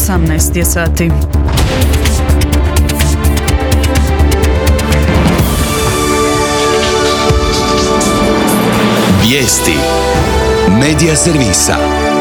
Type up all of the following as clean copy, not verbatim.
18 je sati. Vijesti Medija servisa.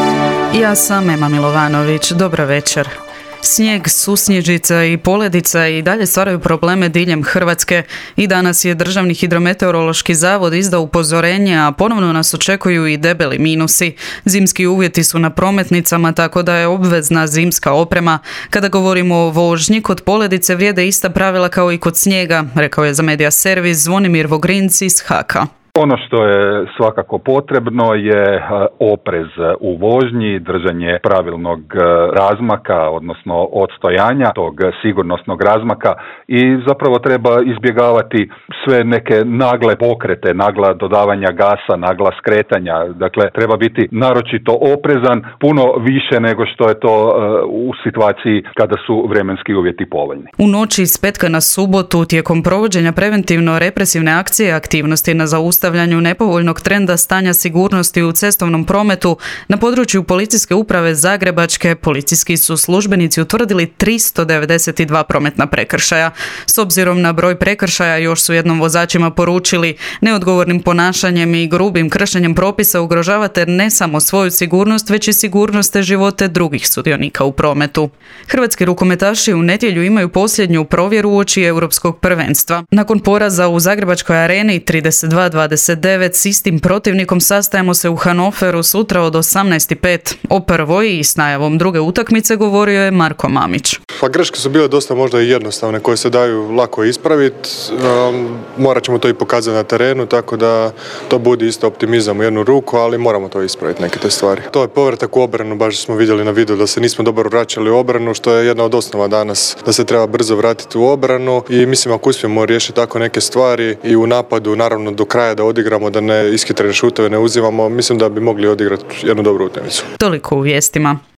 Ja sam Ema Milovanović, dobra večer. Snijeg, susnježica i poledica i dalje stvaraju probleme diljem Hrvatske i danas je Državni hidrometeorološki zavod izdao upozorenje, a ponovno nas očekuju i debeli minusi. Zimski uvjeti su na prometnicama, tako da je obvezna zimska oprema. Kada govorimo o vožnji, kod poledice vrijede ista pravila kao i kod snijega, rekao je za Medija servis Zvonimir Vogrinc iz HAK-a. Ono što je svakako potrebno je oprez u vožnji, držanje pravilnog razmaka, odnosno odstojanja tog sigurnosnog razmaka i zapravo treba izbjegavati sve neke nagle pokrete, nagla dodavanja gasa, nagla skretanja. Dakle, treba biti naročito oprezan, puno više nego što je to u situaciji kada su vremenski uvjeti povoljni. U noći iz petka na subotu tijekom provođenja preventivno-represivne akcije aktivnosti na zaustavljanju nepovoljnog trenda stanja sigurnosti u cestovnom prometu na području Policijske uprave Zagrebačke policijski su službenici utvrdili 392 prometna prekršaja. S obzirom na broj prekršaja još su jednom vozačima poručili neodgovornim ponašanjem i grubim kršenjem propisa ugrožavate ne samo svoju sigurnost, već i sigurnost te živote drugih sudionika u prometu. Hrvatski rukometaši u nedjelju imaju posljednju provjeru uoči Europskog prvenstva. Nakon poraza u Zagrebačkoj areni 32-29 s istim protivnikom sastajemo se u Hanoveru sutra od 18:05. O prvoj i s najavom druge utakmice govorio je Marko Mamić. Pa greške su bile dosta možda i jednostavne koje se daju lako ispraviti. Morat ćemo to i pokazati na terenu, tako da to budi isto optimizam u jednu ruku, ali moramo to ispraviti neke te stvari. To je povratak u obranu, baš smo vidjeli na videu da se nismo dobro vraćali u obranu, što je jedna od osnova danas, da se treba brzo vratiti u obranu i mislim ako uspijemo riješiti tako neke stvari i u napadu naravno do kraja da odigramo, da ne ishitrene šuteve ne uzimamo, mislim da bi mogli odigrati jednu dobru utakmicu. Toliko u vijestima.